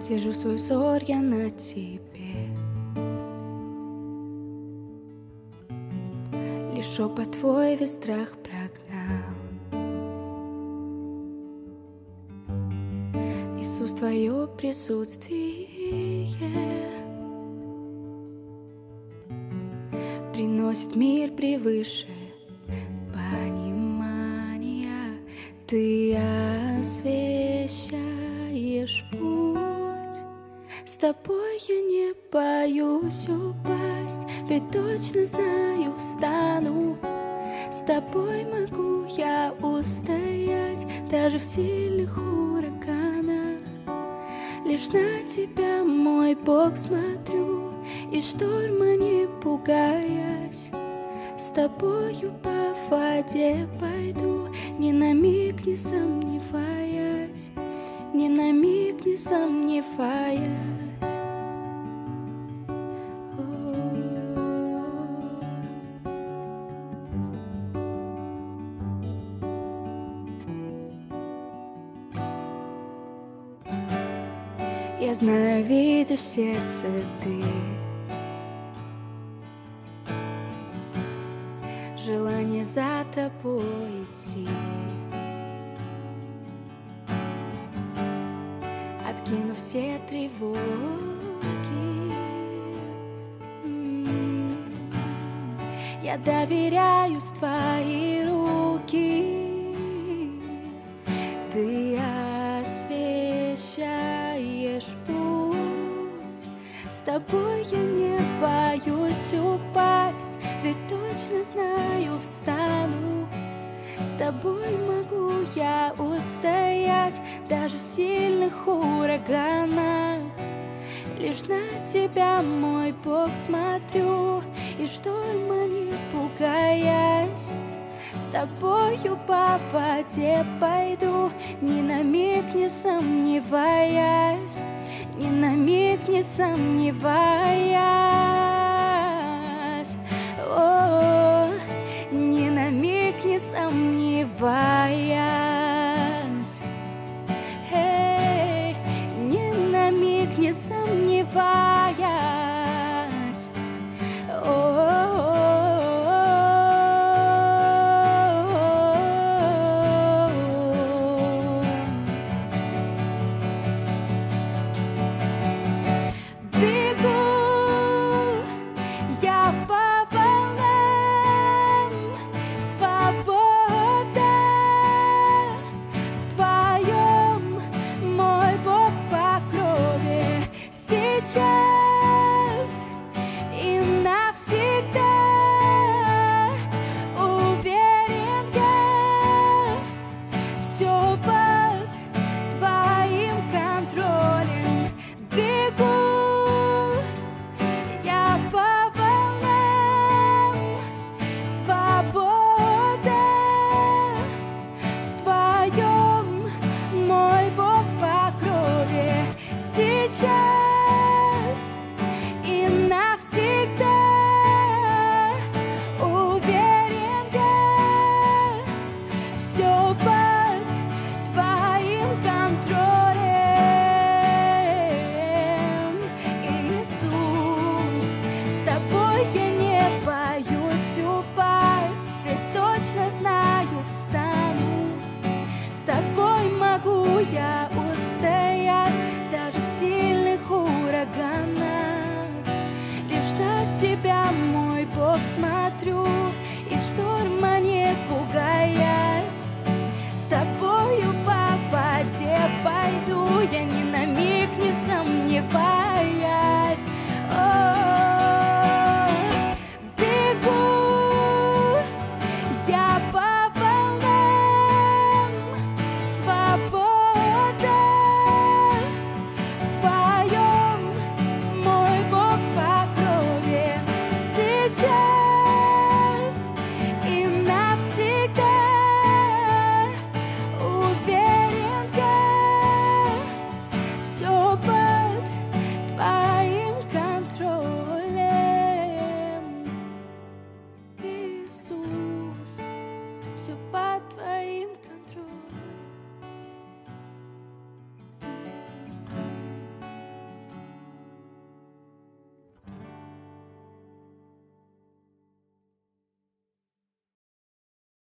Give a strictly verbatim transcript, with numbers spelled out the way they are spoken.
Держу свой взор я на тебе. Лишь шепот твой весь страх прогнал. Иисус, твое присутствие приносит мир превыше понимания. Ты освещаешь путь. С тобой я не боюсь упасть, ведь точно знаю, встану. С тобой могу я устоять даже в сильных ураганах. Лишь на тебя, мой Бог, смотрю, и шторма не пугаясь. С тобою по воде пойду, ни на миг не сомневаясь, ни на миг не сомневаясь. Я знаю, видишь сердце ты, желание за тобой идти. Откину все тревоги, я доверяюсь в твои руки. Ты освещаешь путь. С тобой я не боюсь упасть, ведь точно знаю, встану. С тобой могу я устоять даже в сильных ураганах. Лишь на тебя, мой Бог, смотрю, и шторма не пугаясь. С тобою по воде пойду, ни на миг не сомневаясь, ни на миг не сомневаясь. О, ни на миг не сомневаясь. Эй, ни на миг не сомневаясь. О, сейчас и навсегда уверен я, все под твоим контролем. Бегу я по волнам, свобода в твоем, мой Бог, покрове. Сейчас навсегда уверен я, все под твоим контролем. Иисус, с тобой я не боюсь упасть, ведь точно знаю, встану. С тобой могу я устоять даже в сильных ураганах.